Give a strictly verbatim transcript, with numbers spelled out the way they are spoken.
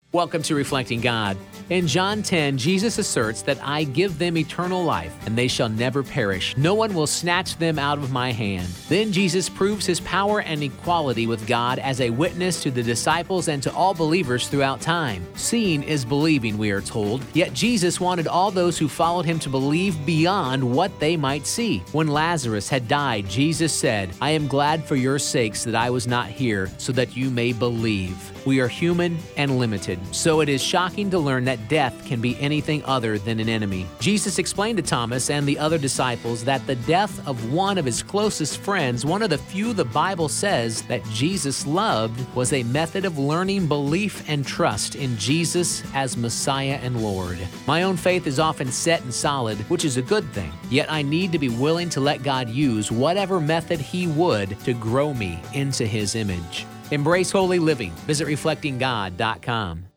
Welcome to Reflecting God. In John ten, Jesus asserts that I give them eternal life, and they shall never perish. No one will snatch them out of my hand. Then Jesus proves his power and equality with God as a witness to the disciples and to all believers throughout time. Seeing is believing, we are told. Yet Jesus wanted all those who followed him to believe beyond what they might see. When Lazarus had died, Jesus said, I am glad for your sakes that I was not here, so that you may believe. We are human and limited, so it is shocking to learn that death can be anything other than an enemy. Jesus explained to Thomas and the other disciples that the death of one of his closest friends, one of the few the Bible says that Jesus loved, was a method of learning belief and trust in Jesus as Messiah and Lord. My own faith is often set and solid, which is a good thing. Yet I need to be willing to let God use whatever method he would to grow me into his image. Embrace holy living. Visit reflecting god dot com.